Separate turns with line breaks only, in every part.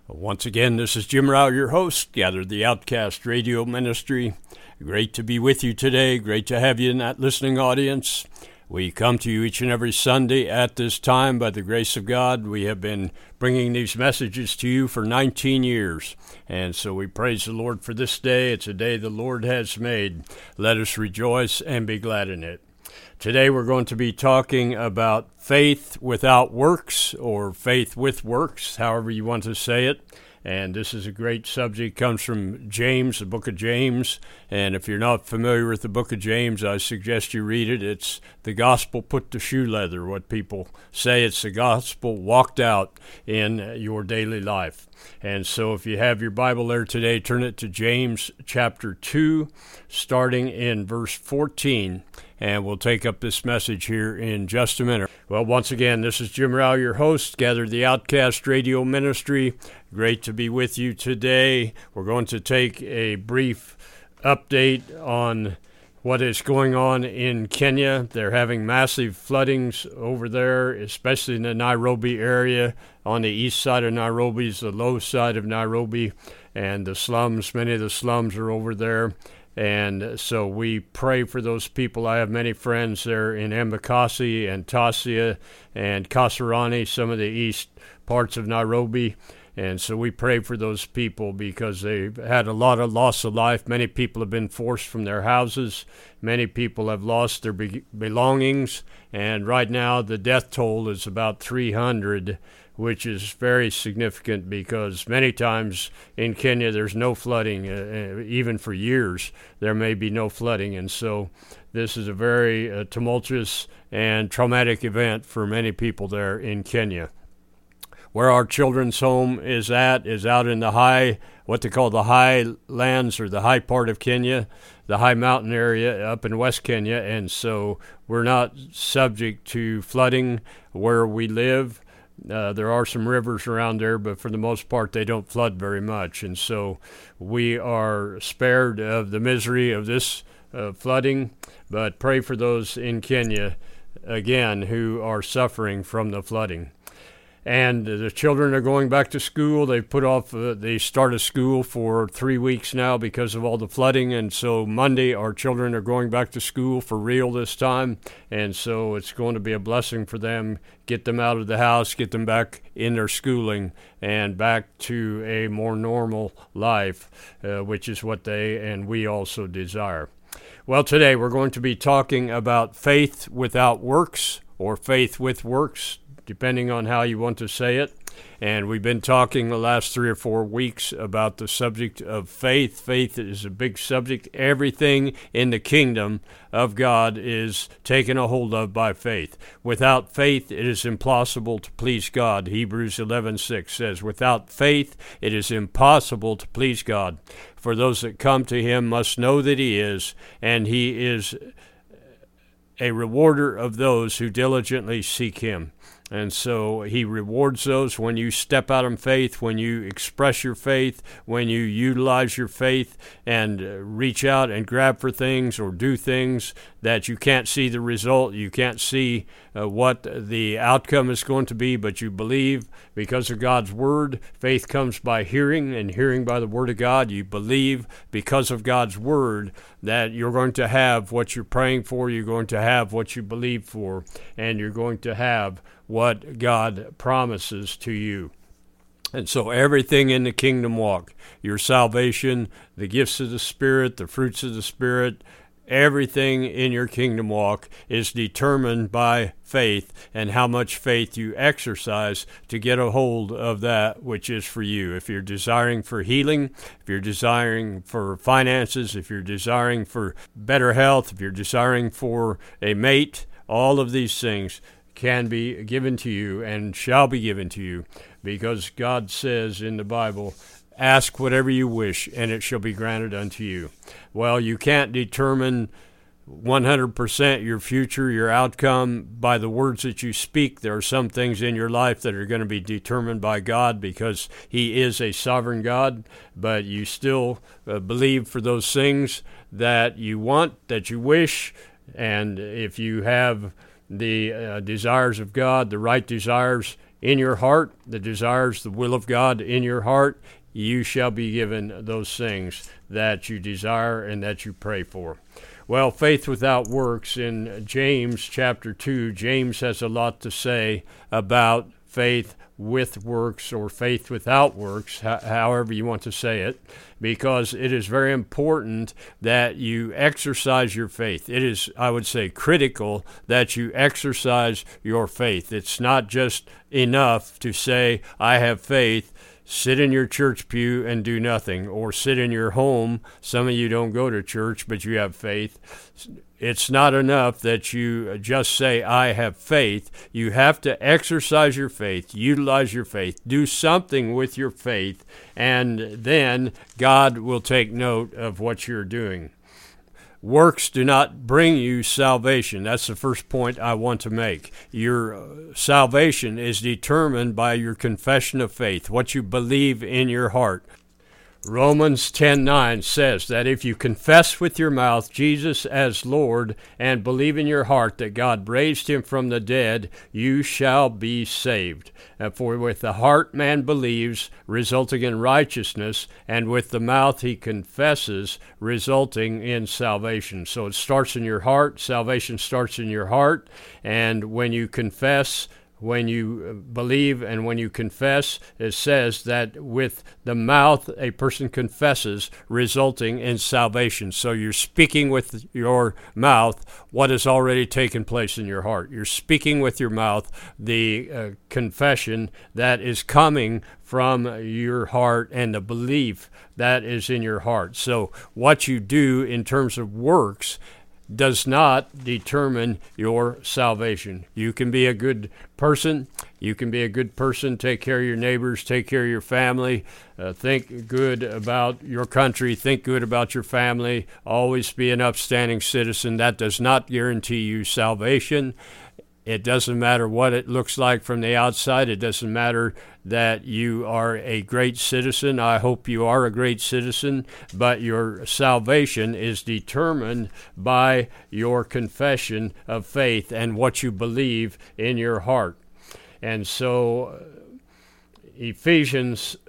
Once again, this is Jim Rao, your host, Gather the Outcast Radio Ministry. Great to be with you today. Great to have you in that listening audience. We come to you each and every Sunday at this time by the grace of God. We have been bringing these messages to you for 19 years. And so we praise the Lord for this day. It's a day the Lord has made. Let us rejoice and be glad in it. Today we're going to be talking about faith without works, or faith with works, however you want to say it. And this is a great subject. It comes from James, the book of James. And if you're not familiar with the book of James, I suggest you read it. It's the gospel put to shoe leather, what people say. It's the gospel walked out in your daily life. And so if you have your Bible there today, turn it to James chapter 2, starting in verse 14. And we'll take up this message here in just a minute. Well, once again, this is Jim Rao, your host, Gather the Outcast Radio Ministry. Great to be with you today. We're going to take a brief update on what is going on in Kenya. They're having massive floodings over there, especially in the Nairobi area. On the east side of Nairobi is the low side of Nairobi, and the slums, many of the slums are over there. And so we pray for those people. I have many friends there in Embakasi and Tasia and Kasarani, some of the east parts of Nairobi. And so we pray for those people because they've had a lot of loss of life. Many people have been forced from their houses. Many people have lost their belongings. And right now the death toll is about 300, which is very significant because many times in Kenya there's no flooding. Even for years there may be no flooding. And so this is a very tumultuous and traumatic event for many people there in Kenya. Where our children's home is out in the high, what they call the high lands, or the high part of Kenya, the high mountain area up in West Kenya. And so we're not subject to flooding where we live. There are some rivers around there, but for the most part, they don't flood very much. And so we are spared of the misery of this flooding, but pray for those in Kenya, again, who are suffering from the flooding. And the children are going back to school. They've put off, they started school for 3 weeks now because of all the flooding. And so Monday, our children are going back to school for real this time. And so it's going to be a blessing for them. Get them out of the house, get them back in their schooling and back to a more normal life, which is what they and we also desire. Well, today we're going to be talking about faith without works, or faith with works, depending on how you want to say it. And we've been talking the last 3 or 4 weeks about the subject of faith. Faith is a big subject. Everything in the kingdom of God is taken a hold of by faith. Without faith, it is impossible to please God. Hebrews 11:6 says, without faith, it is impossible to please God. For those that come to him must know that he is, and he is a rewarder of those who diligently seek him. And so he rewards those when you step out in faith, when you express your faith, when you utilize your faith and reach out and grab for things or do things that you can't see the result, you can't see what the outcome is going to be, but you believe because of God's word. Faith comes by hearing, and hearing by the word of God. You believe because of God's word that you're going to have what you're praying for, you're going to have what you believe for, and you're going to have what God promises to you. And so everything in the kingdom walk, your salvation, the gifts of the Spirit, the fruits of the Spirit, everything in your kingdom walk is determined by faith and how much faith you exercise to get a hold of that which is for you. If you're desiring for healing, if you're desiring for finances, if you're desiring for better health, if you're desiring for a mate, all of these things can be given to you and shall be given to you, because God says in the Bible, ask whatever you wish and it shall be granted unto you. Well, you can't determine 100% your future, your outcome by the words that you speak. There are some things in your life that are going to be determined by God because he is a sovereign God, but you still believe for those things that you want, that you wish, and if you have the desires of God, the right desires, in your heart, the desires, the will of God in your heart, you shall be given those things that you desire and that you pray for. Well, faith without works, in James chapter 2, James has a lot to say about faith with works or faith without works, however you want to say it, because it is very important that you exercise your faith. It is, I would say, critical that you exercise your faith. It's not just enough to say, I have faith, sit in your church pew and do nothing, or sit in your home. Some of you don't go to church, but you have faith. It's not enough that you just say, I have faith. You have to exercise your faith, utilize your faith, do something with your faith, and then God will take note of what you're doing. Works do not bring you salvation. That's the first point I want to make. Your salvation is determined by your confession of faith, what you believe in your heart. Romans 10:9 says that if you confess with your mouth Jesus as Lord and believe in your heart that God raised him from the dead, you shall be saved. For with the heart man believes, resulting in righteousness, and with the mouth he confesses, resulting in salvation. So it starts in your heart. Salvation starts in your heart. And when you confess, when you believe and when you confess, it says that with the mouth a person confesses, resulting in salvation. So you're speaking with your mouth what has already taken place in your heart. You're speaking with your mouth the confession that is coming from your heart and the belief that is in your heart. So what you do in terms of works does not determine your salvation. You can be a good person. You can be a good person, take care of your neighbors, take care of your family, think good about your country, think good about your family, always be an upstanding citizen. That does not guarantee you salvation. It doesn't matter what it looks like from the outside. It doesn't matter that you are a great citizen. I hope you are a great citizen, but your salvation is determined by your confession of faith and what you believe in your heart. And so Ephesians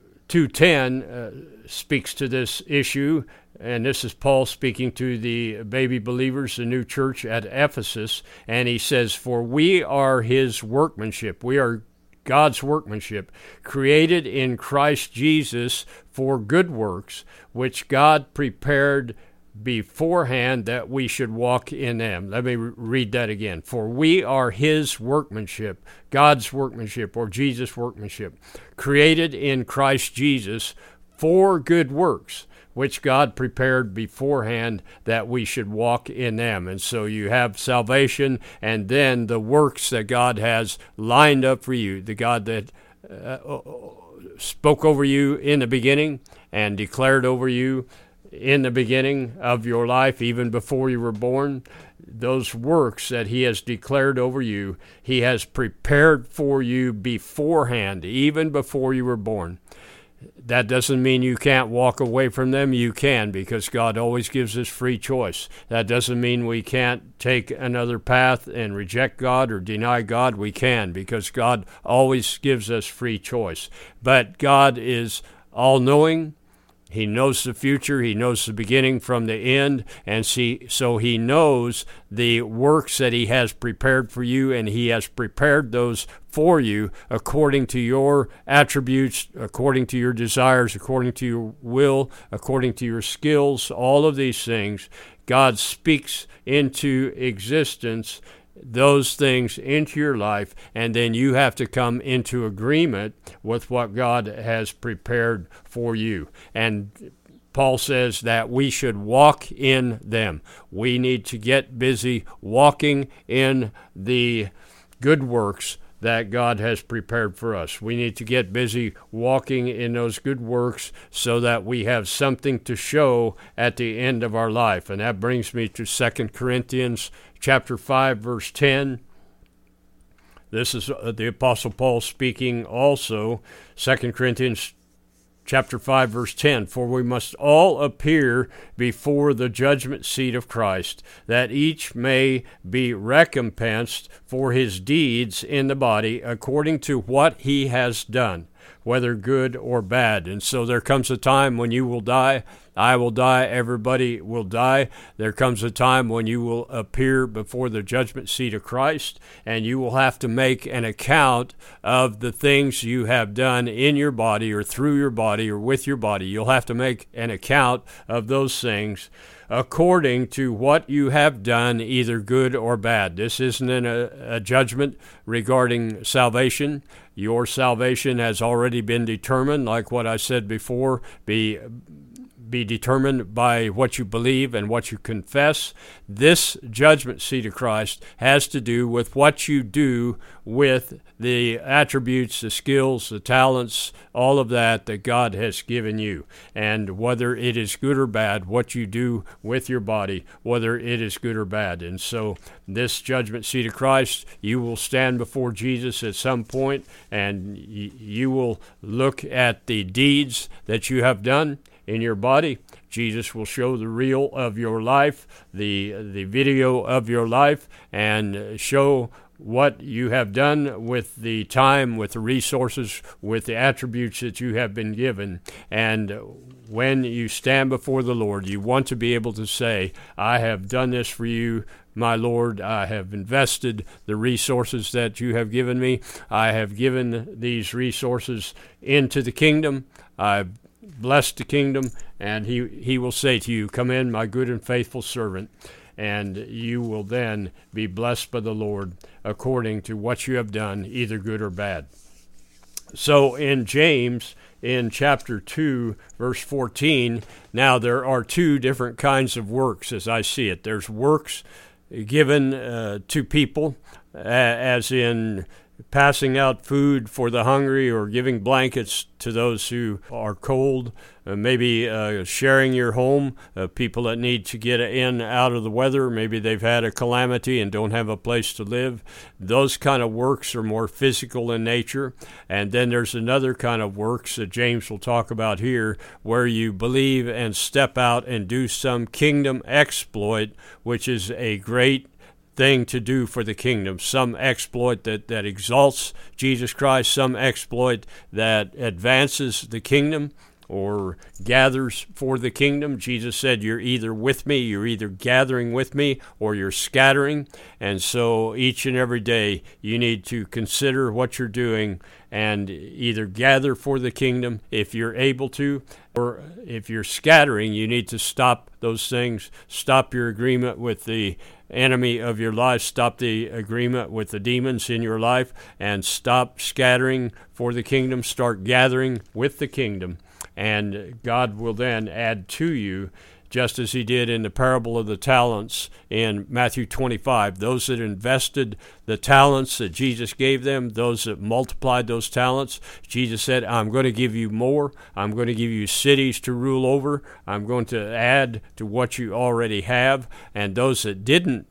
2:10 speaks to this issue. And this is Paul speaking to the baby believers, the new church at Ephesus. And he says, for we are his workmanship. We are God's workmanship, created in Christ Jesus for good works, which God prepared beforehand that we should walk in them. Let me read that again. For we are his workmanship, God's workmanship, or Jesus' workmanship, created in Christ Jesus for good works, which God prepared beforehand that we should walk in them. And so you have salvation and then the works that God has lined up for you, the God that spoke over you in the beginning and declared over you in the beginning of your life, even before you were born. Those works that he has declared over you, he has prepared for you beforehand, even before you were born. That doesn't mean you can't walk away from them. You can, because God always gives us free choice. That doesn't mean we can't take another path and reject God or deny God. We can, because God always gives us free choice. But God is all-knowing. He knows the future. He knows the beginning from the end. And so he knows the works that he has prepared for you, and he has prepared those for you according to your attributes, according to your desires, according to your will, according to your skills, all of these things. God speaks into existence those things into your life, and then you have to come into agreement with what God has prepared for you. And Paul says that we should walk in them. We need to get busy walking in the good works that God has prepared for us. We need to get busy walking in those good works so that we have something to show at the end of our life. And that brings me to 2 Corinthians chapter 5, verse 10. This is the Apostle Paul speaking also. 2 Corinthians chapter 5, verse 10, for we must all appear before the judgment seat of Christ, that each may be recompensed for his deeds in the body according to what he has done, whether good or bad. And so there comes a time when you will die, I will die, everybody will die. There comes a time when you will appear before the judgment seat of Christ, and you will have to make an account of the things you have done in your body or through your body or with your body. You'll have to make an account of those things according to what you have done, either good or bad. This isn't a judgment regarding salvation. Your salvation has already been determined, like what I said before, be determined by what you believe and what you confess. This judgment seat of Christ has to do with what you do with the attributes, the skills, the talents, all of that God has given you. And whether it is good or bad, what you do with your body, whether it is good or bad. And so this judgment seat of Christ, you will stand before Jesus at some point, and you will look at the deeds that you have done in your body. Jesus will show the reel of your life, the video of your life, and show what you have done with the time, with the resources, with the attributes that you have been given. And when you stand before the Lord, you want to be able to say, I have done this for you, my Lord. I have invested the resources that you have given me. I have given these resources into the kingdom. I've blessed the kingdom, and he will say to you, come in, my good and faithful servant, and you will then be blessed by the Lord according to what you have done, either good or bad. So in James, in chapter 2, verse 14, now there are two different kinds of works as I see it. There's works given to people, as in passing out food for the hungry or giving blankets to those who are cold, maybe sharing your home, people that need to get in out of the weather. Maybe they've had a calamity and don't have a place to live. Those kind of works are more physical in nature. And then there's another kind of works that James will talk about here, where you believe and step out and do some kingdom exploit, which is a great thing to do for the kingdom, some exploit that exalts Jesus Christ, some exploit that advances the kingdom or gathers for the kingdom. Jesus said, you're either with me, you're either gathering with me, or you're scattering. And so each and every day you need to consider what you're doing and either gather for the kingdom if you're able to, or if you're scattering, you need to stop those things, stop your agreement with the enemy of your life, stop the agreement with the demons in your life, and stop scattering for the kingdom, start gathering with the kingdom, and God will then add to you, just as he did in the parable of the talents in Matthew 25. Those that invested the talents that Jesus gave them, those that multiplied those talents, Jesus said, I'm going to give you more. I'm going to give you cities to rule over. I'm going to add to what you already have. And those that didn't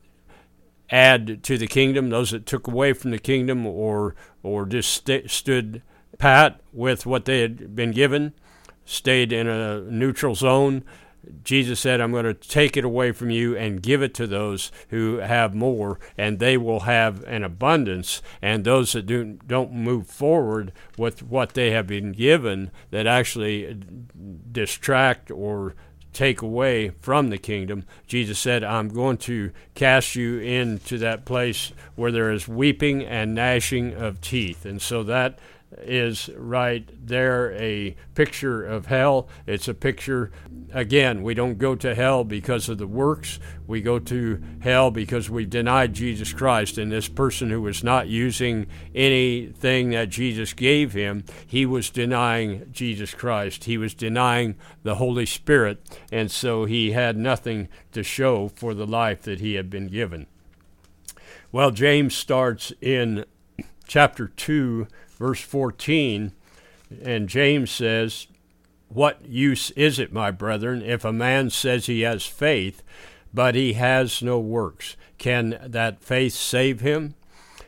add to the kingdom, those that took away from the kingdom or just stood pat with what they had been given, stayed in a neutral zone, Jesus said, I'm going to take it away from you and give it to those who have more, and they will have an abundance. And those that don't move forward with what they have been given, that actually distract or take away from the kingdom, Jesus said, I'm going to cast you into that place where there is weeping and gnashing of teeth. And so that is right there a picture of hell. It's a picture, again, we don't go to hell because of the works. We go to hell because we denied Jesus Christ. And this person who was not using anything that Jesus gave him, he was denying Jesus Christ. He was denying the Holy Spirit. And so he had nothing to show for the life that he had been given. Well, James starts in chapter 2, verse 14, and James says, what use is it, my brethren, if a man says he has faith, but he has no works? Can that faith save him?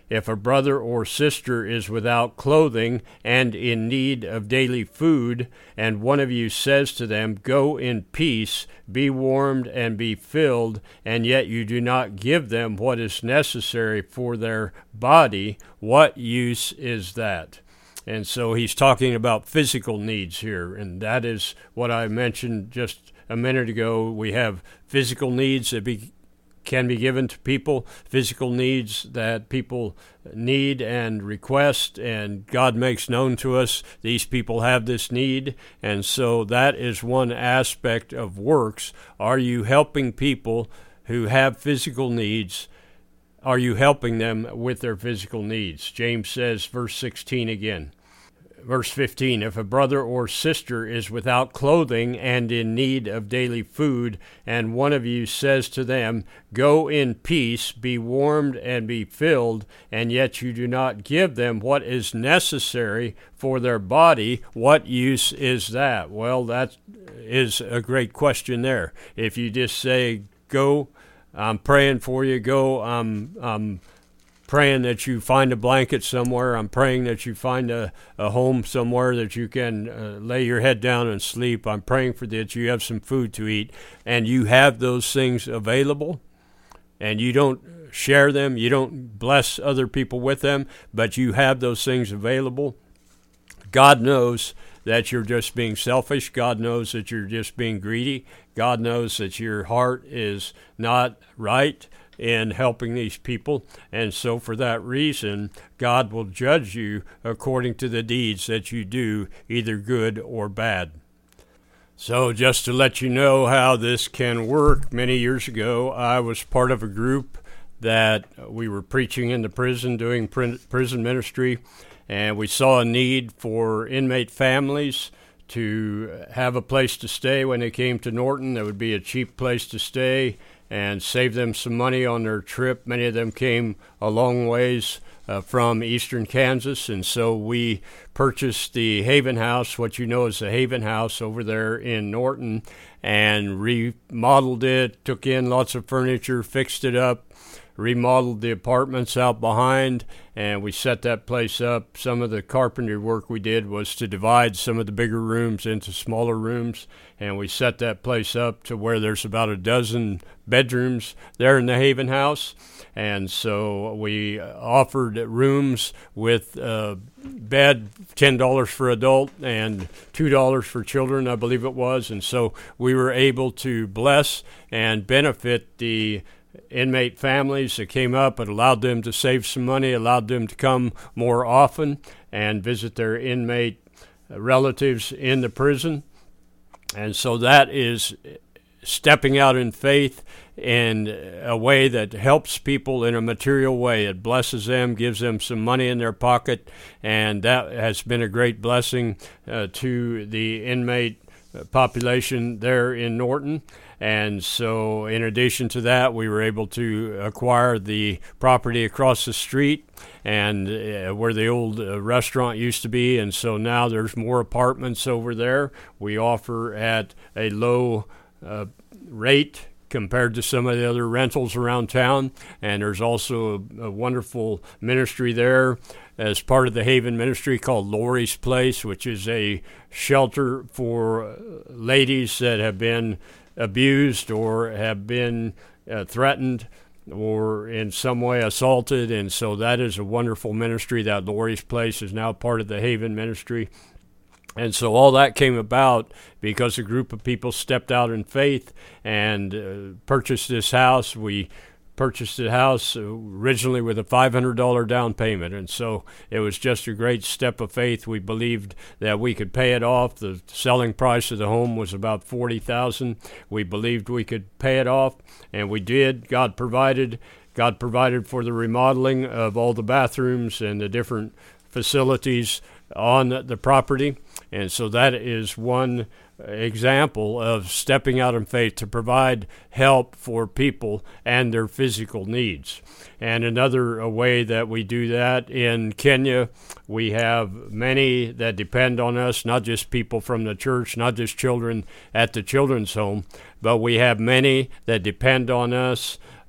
If a brother or sister is without clothing and in need of daily food, and one of you says to them, 'Go in peace, be warmed and be filled,' and yet you do not give them what is necessary for their body, what use is that?" And so he's talking about physical needs here, and that is what I mentioned just a minute ago. We have physical needs that can be given to people, physical needs that people need and request, and God makes known to us these people have this need. And so that is one aspect of works. Are you helping people who have physical needs? Are you helping them with their physical needs? James says, verse 16 again. Verse 15, if a brother or sister is without clothing and in need of daily food, and one of you says to them, 'Go in peace, be warmed and be filled,' and yet you do not give them what is necessary for their body, what use is that?" Well, that is a great question there. If you just say, "Go, I'm praying for you, go, I'm praying that you find a blanket somewhere. I'm praying that you find a home somewhere that you can lay your head down and sleep. I'm praying for that you have some food to eat," and you have those things available, and you don't share them, you don't bless other people with them, but you have those things available. God knows that you're just being selfish. God knows that you're just being greedy. God knows that your heart is not right in helping these people, and so for that reason, God will judge you according to the deeds that you do, either good or bad. So just to let you know how this can work, many years ago, I was part of a group that we were preaching in the prison, doing prison ministry, and we saw a need for inmate families to have a place to stay when they came to Norton. There would be a cheap place to stay and save them some money on their trip. Many of them came a long ways from eastern Kansas, and so we purchased the Haven House, what you know as the Haven House over there in Norton, and remodeled it, took in lots of furniture, fixed it up, remodeled the apartments out behind, and we set that place up. Some of the carpentry work we did was to divide some of the bigger rooms into smaller rooms, and we set that place up to where there's about a dozen bedrooms there in the Haven House. And so we offered rooms with bed, $10 for adult and $2 for children, I believe it was. And so we were able to bless and benefit the inmate families that came up. It allowed them to save some money, allowed them to come more often and visit their inmate relatives in the prison. And so that is stepping out in faith in a way that helps people in a material way. It blesses them, gives them some money in their pocket, and that has been a great blessing to the inmate population there in Norton. And so in addition to that, we were able to acquire the property across the street and where the old restaurant used to be. And so now there's more apartments over there. We offer at a low rate compared to some of the other rentals around town. And there's also a wonderful ministry there as part of the Haven ministry called Lori's Place, which is a shelter for ladies that have been abused or have been threatened or in some way assaulted. And so that is a wonderful ministry. That Lori's Place is now part of the Haven ministry. And so all that came about because a group of people stepped out in faith and purchased this house. We purchased the house originally with a $500 down payment, and so it was just a great step of faith. We believed that we could pay it off. The selling price of the home was about $40,000. We believed we could pay it off, and we did. God provided for the remodeling of all the bathrooms and the different facilities on the property. And so that is one example of stepping out in faith to provide help for people and their physical needs. And another way that we do that in Kenya, we have many that depend on us, not just people from the church, not just children at the children's home, but we have many that depend on us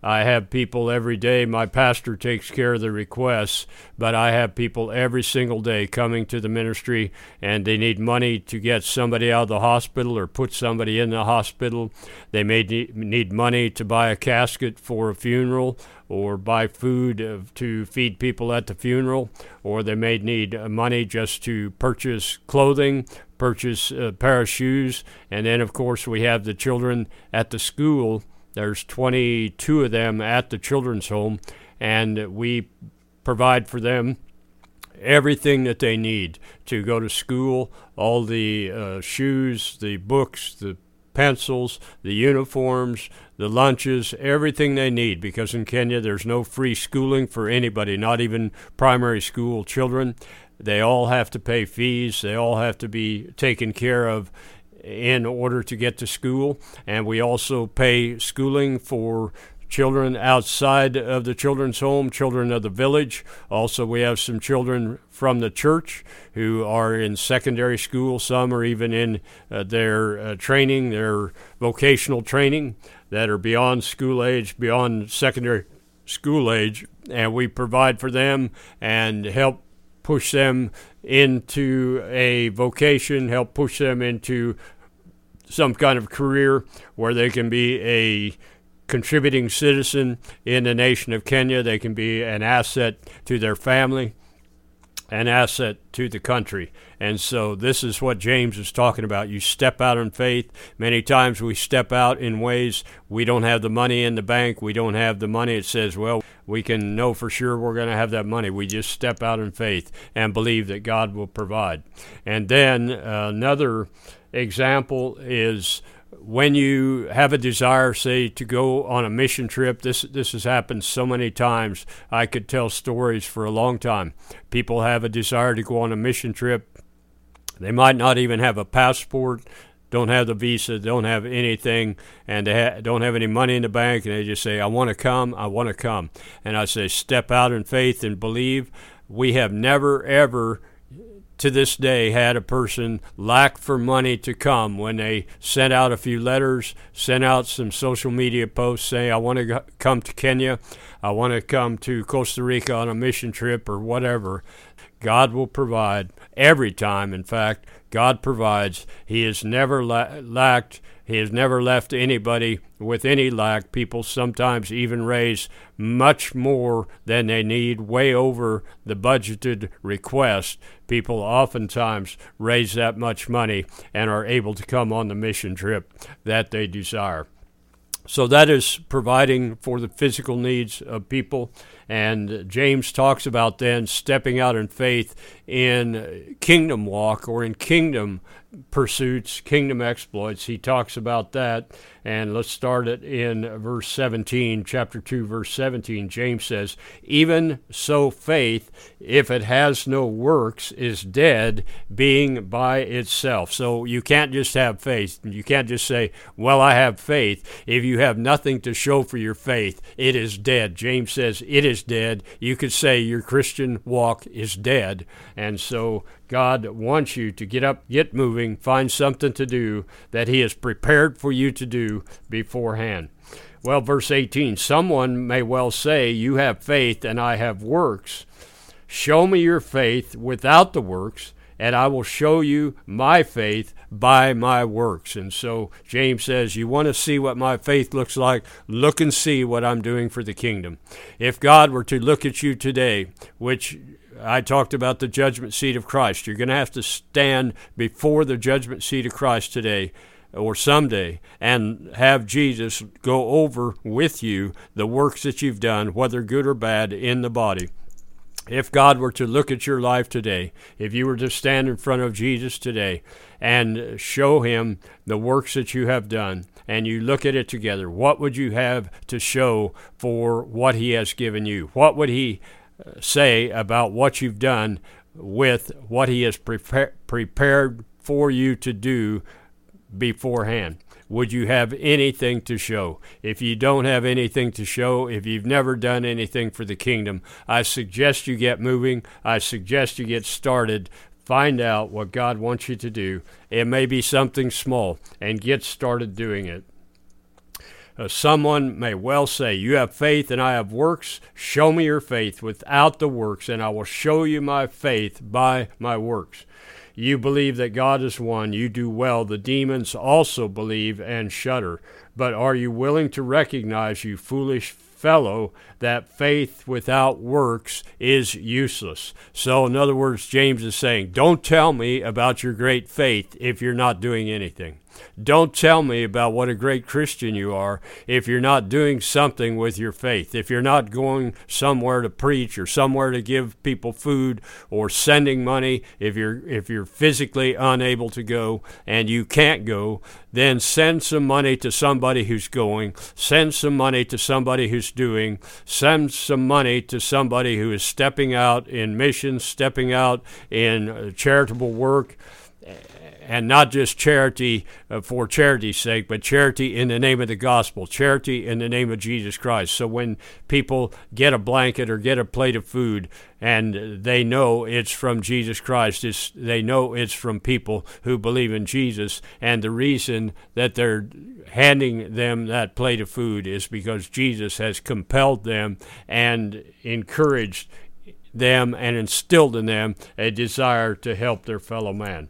I have people every day. My pastor takes care of the requests, but I have people every single day coming to the ministry, and they need money to get somebody out of the hospital or put somebody in the hospital. They may need money to buy a casket for a funeral, or buy food to feed people at the funeral, or they may need money just to purchase clothing, purchase a pair of shoes. And then, of course, we have the children at the school. There's 22 of them at the children's home, and we provide for them everything that they need to go to school, all the shoes, the books, the pencils, the uniforms, the lunches, everything they need, because in Kenya there's no free schooling for anybody, not even primary school children. They all have to pay fees. They all have to be taken care of in order to get to school. And we also pay schooling for children outside of the children's home, children of the village. Also, we have some children from the church who are in secondary school. Some are even in their training, their vocational training, that are beyond school age, beyond secondary school age. And we provide for them and help push them into a vocation, help push them into some kind of career where they can be a contributing citizen in the nation of Kenya. They can be an asset to their family, an asset to the country. And so this is what James is talking about. You step out in faith. Many times we step out in ways we don't have the money in the bank. We don't have the money. It says, well, we can know for sure we're going to have that money. We just step out in faith and believe that God will provide. And then another example is when you have a desire, say, to go on a mission trip. This has happened so many times. I could tell stories for a long time. People have a desire to go on a mission trip. They might not even have a passport, don't have the visa, don't have anything, and they don't have any money in the bank, and they just say, I want to come, I want to come. And I say, step out in faith and believe. We have never, ever to this day had a person lack for money to come when they sent out a few letters, sent out some social media posts saying, I want to come to Kenya, I want to come to Costa Rica on a mission trip or whatever. God will provide every time. In fact, God provides. He has never lacked. He has never left anybody with any lack. People sometimes even raise much more than they need, way over the budgeted request. People oftentimes raise that much money and are able to come on the mission trip that they desire. So that is providing for the physical needs of people. And James talks about then stepping out in faith in kingdom walk or in kingdom pursuits, kingdom exploits. He talks about that. And let's start it in verse 17, chapter 2, verse 17. James says, even so faith, if it has no works, is dead, being by itself. So you can't just have faith. You can't just say, well, I have faith. If you have nothing to show for your faith, it is dead. James says it is dead. You could say your Christian walk is dead. And so God wants you to get up, get moving, find something to do that He has prepared for you to do beforehand. Well, verse 18, someone may well say, you have faith and I have works. Show me your faith without the works, and I will show you my faith by my works. And so James says, you want to see what my faith looks like? Look and see what I'm doing for the kingdom. If God were to look at you today, which I talked about the judgment seat of Christ, you're going to have to stand before the judgment seat of Christ today or someday and have Jesus go over with you the works that you've done, whether good or bad, in the body. If God were to look at your life today, if you were to stand in front of Jesus today and show Him the works that you have done, and you look at it together, what would you have to show for what He has given you? What would He say about what you've done with what He has prepared for you to do beforehand? Would you have anything to show? If you don't have anything to show, if you've never done anything for the kingdom, I suggest you get moving. I suggest you get started. Find out what God wants you to do. It may be something small, and get started doing it. Someone may well say, you have faith and I have works. Show me your faith without the works, and I will show you my faith by my works. You believe that God is one. You do well. The demons also believe and shudder. But are you willing to recognize, you foolish fellow, that faith without works is useless? So, in other words, James is saying, don't tell me about your great faith if you're not doing anything. Don't tell me about what a great Christian you are if you're not doing something with your faith, if you're not going somewhere to preach or somewhere to give people food or sending money. If you're physically unable to go and you can't go, then send some money to somebody who's going, send some money to somebody who's doing, send some money to somebody who is stepping out in missions, stepping out in charitable work. And not just charity for charity's sake, but charity in the name of the gospel, charity in the name of Jesus Christ. So when people get a blanket or get a plate of food and they know it's from Jesus Christ, they know it's from people who believe in Jesus, and the reason that they're handing them that plate of food is because Jesus has compelled them and encouraged them and instilled in them a desire to help their fellow man.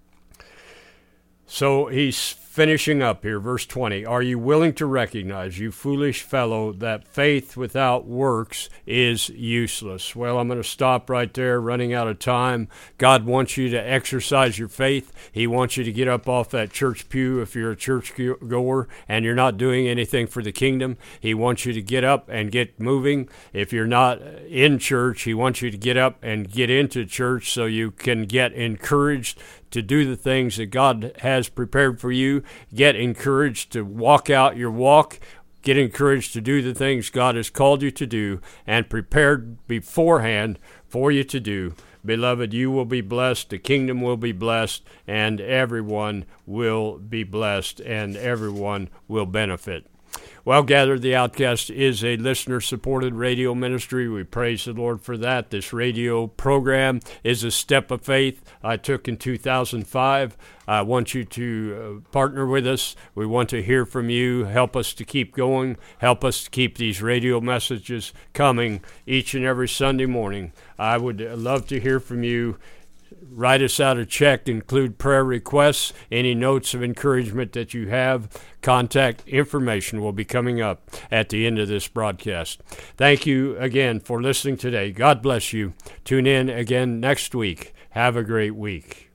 So he's finishing up here, verse 20. Are you willing to recognize, you foolish fellow, that faith without works is useless? Well, I'm going to stop right there, running out of time. God wants you to exercise your faith. He wants you to get up off that church pew if you're a church goer and you're not doing anything for the kingdom. He wants you to get up and get moving. If you're not in church, he wants you to get up and get into church so you can get encouraged to do the things that God has prepared for you. Get encouraged to walk out your walk. Get encouraged to do the things God has called you to do and prepared beforehand for you to do. Beloved, you will be blessed, the kingdom will be blessed, and everyone will be blessed, and everyone will benefit. Well, Gather the Outcast is a listener-supported radio ministry. We praise the Lord for that. This radio program is a step of faith I took in 2005. I want you to partner with us. We want to hear from you. Help us to keep going. Help us to keep these radio messages coming each and every Sunday morning. I would love to hear from you. Write us out a check, include prayer requests, any notes of encouragement that you have. Contact information will be coming up at the end of this broadcast. Thank you again for listening today. God bless you. Tune in again next week. Have a great week.